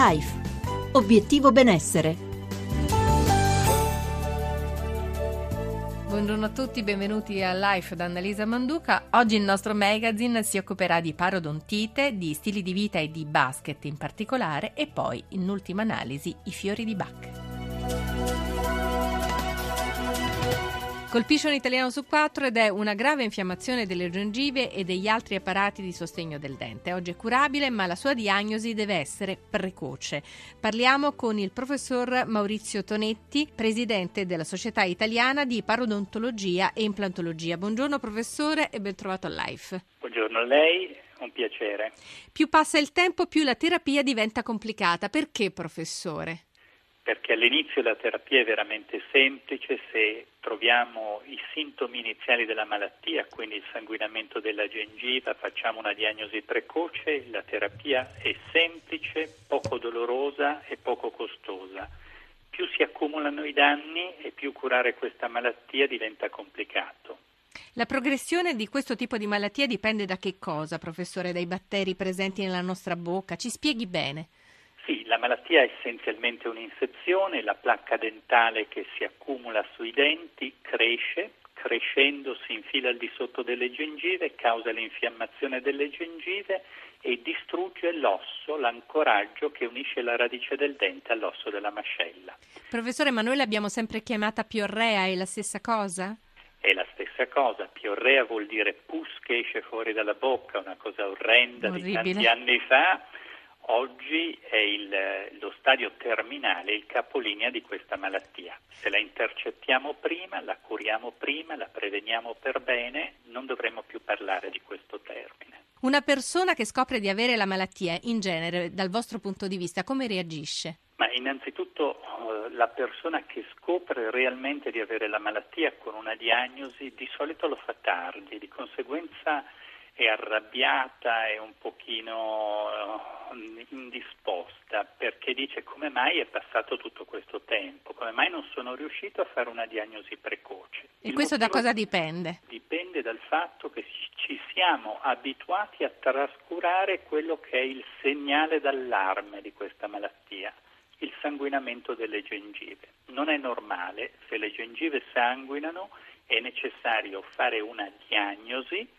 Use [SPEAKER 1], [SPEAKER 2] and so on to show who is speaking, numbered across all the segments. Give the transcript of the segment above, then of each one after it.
[SPEAKER 1] Life. Obiettivo benessere.
[SPEAKER 2] Buongiorno a tutti, benvenuti a Life da Annalisa Manduca. Oggi il nostro magazine si occuperà di parodontite, di stili di vita e di basket in particolare e poi, in ultima analisi, i fiori di Bach. Colpisce un italiano su 4 ed è una grave infiammazione delle gengive e degli altri apparati di sostegno del dente. Oggi è curabile, ma la sua diagnosi deve essere precoce. Parliamo con il professor Maurizio Tonetti, presidente della Società Italiana di Parodontologia e Implantologia. Buongiorno professore e ben trovato a Life.
[SPEAKER 3] Buongiorno a lei, un piacere.
[SPEAKER 2] Più passa il tempo, più la terapia diventa complicata. Perché, professore?
[SPEAKER 3] Perché all'inizio la terapia è veramente semplice se troviamo i sintomi iniziali della malattia, quindi il sanguinamento della gengiva, facciamo una diagnosi precoce, la terapia è semplice, poco dolorosa e poco costosa. Più si accumulano i danni e più curare questa malattia diventa complicato.
[SPEAKER 2] La progressione di questo tipo di malattia dipende da che cosa, professore? Dai batteri presenti nella nostra bocca? Ci spieghi bene.
[SPEAKER 3] Sì, la malattia è essenzialmente un'infezione, la placca dentale che si accumula sui denti crescendo si infila al di sotto delle gengive, causa l'infiammazione delle gengive e distrugge l'osso, l'ancoraggio che unisce la radice del dente all'osso della mascella.
[SPEAKER 2] Professore, ma noi l'abbiamo sempre chiamata piorrea, è la stessa cosa?
[SPEAKER 3] È la stessa cosa, piorrea vuol dire pus che esce fuori dalla bocca, una cosa orrenda.
[SPEAKER 2] Orribile.
[SPEAKER 3] Di tanti anni fa. Oggi è lo stadio terminale, il capolinea di questa malattia. Se la intercettiamo prima, la curiamo prima, la preveniamo per bene, non dovremmo più parlare di questo termine.
[SPEAKER 2] Una persona che scopre di avere la malattia, in genere, dal vostro punto di vista, come reagisce?
[SPEAKER 3] Ma innanzitutto la persona che scopre realmente di avere la malattia con una diagnosi di solito lo fa tardi, di conseguenza è arrabbiata, è un pochino indisposta perché dice: come mai è passato tutto questo tempo, come mai non sono riuscito a fare una diagnosi precoce.
[SPEAKER 2] E questo da cosa dipende?
[SPEAKER 3] Dipende dal fatto che ci siamo abituati a trascurare quello che è il segnale d'allarme di questa malattia, il sanguinamento delle gengive. Non è normale, se le gengive sanguinano è necessario fare una diagnosi,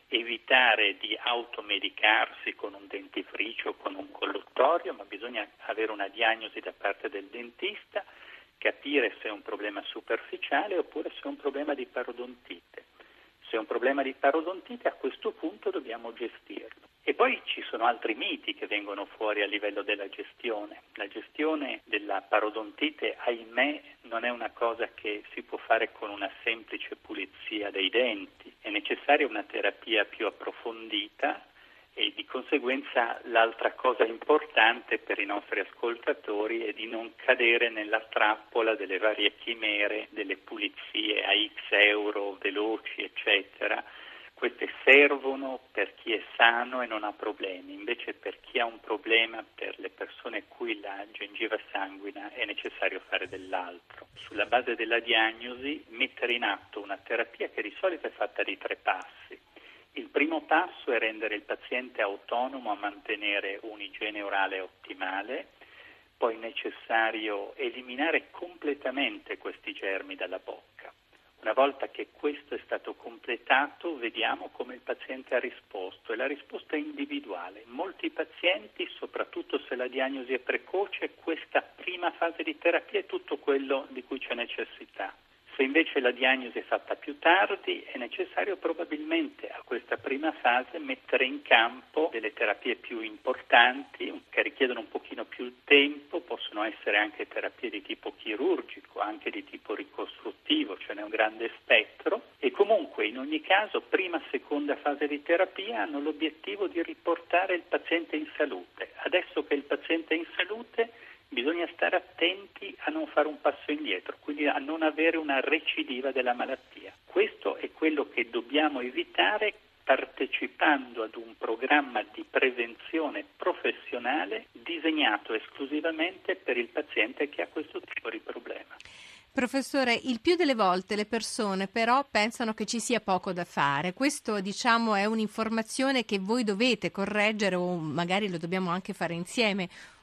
[SPEAKER 3] evitare di automedicarsi con un dentifricio o con un colluttorio, ma bisogna avere una diagnosi da parte del dentista, capire se è un problema superficiale oppure se è un problema di parodontite. Se è un problema di parodontite, a questo punto dobbiamo gestirlo. E poi ci sono altri miti che vengono fuori a livello della gestione. La gestione della parodontite, ahimè, non è una cosa che si può fare con una semplice pulizia dei denti. È necessaria una terapia più approfondita e di conseguenza l'altra cosa importante per i nostri ascoltatori è di non cadere nella trappola delle varie chimere, delle pulizie a X euro, veloci, eccetera. Queste servono per chi è sano e non ha problemi, invece per chi ha un problema, per le persone a cui la gengiva sanguina, è necessario fare dell'altro. Sulla base della diagnosi mettere in atto una terapia che di solito è fatta di 3 passi. Il primo passo è rendere il paziente autonomo a mantenere un'igiene orale ottimale, poi è necessario eliminare completamente questi germi dalla bocca. Una volta che questo è stato completato, vediamo come il paziente ha risposto e la risposta è individuale. Molti pazienti, soprattutto se la diagnosi è precoce, questa prima fase di terapia è tutto quello di cui c'è necessità. Se invece la diagnosi è fatta più tardi, è necessario probabilmente a questa prima fase mettere in campo delle terapie più importanti che richiedono un pochino più tempo, possono essere anche terapie di tipo chirurgico, anche di tipo ricostruttivo, ce n'è un grande spettro e comunque in ogni caso prima e seconda fase di terapia hanno l'obiettivo di riportare il paziente in salute. Adesso che il paziente è in salute bisogna stare attenti a non fare un passo indietro, quindi a non avere una recidiva della malattia. Questo è quello che dobbiamo evitare partecipando ad un programma di prevenzione professionale disegnato esclusivamente per il paziente che ha questo tipo di problema.
[SPEAKER 2] Professore, il più delle volte le persone però pensano che ci sia poco da fare. Questo, è un'informazione che voi dovete correggere o magari lo dobbiamo anche fare insieme.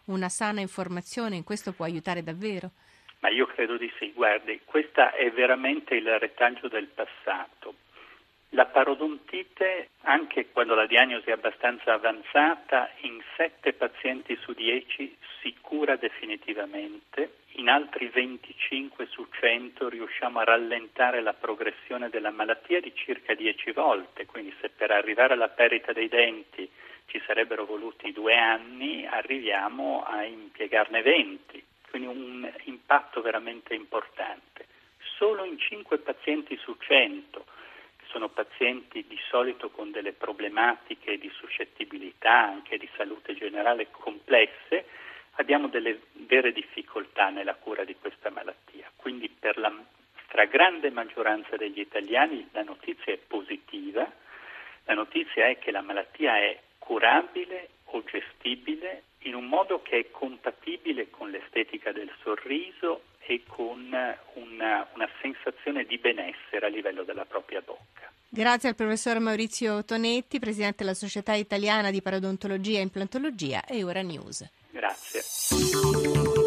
[SPEAKER 2] una sana informazione in questo può aiutare davvero?
[SPEAKER 3] Ma io credo di sì, guardi, questa è veramente il retaggio del passato. La parodontite, anche quando la diagnosi è abbastanza avanzata, in 7 pazienti su 10 si cura definitivamente, in altri 25 su 100 riusciamo a rallentare la progressione della malattia di circa 10 volte, quindi se per arrivare alla perdita dei denti ci sarebbero voluti 2 anni, arriviamo a impiegarne 20, quindi un impatto veramente importante. Solo in 5 pazienti su 100, sono pazienti di solito con delle problematiche di suscettibilità, anche di salute generale complesse, abbiamo delle vere difficoltà nella cura di questa malattia. Quindi per la stragrande maggioranza degli italiani la notizia è positiva, la notizia è che la malattia è curabile o gestibile in un modo che è compatibile con l'estetica del sorriso e con una sensazione di benessere a livello della propria bocca.
[SPEAKER 2] Grazie al professor Maurizio Tonetti, presidente della Società Italiana di Parodontologia e Implantologia, e Ora News.
[SPEAKER 3] Grazie.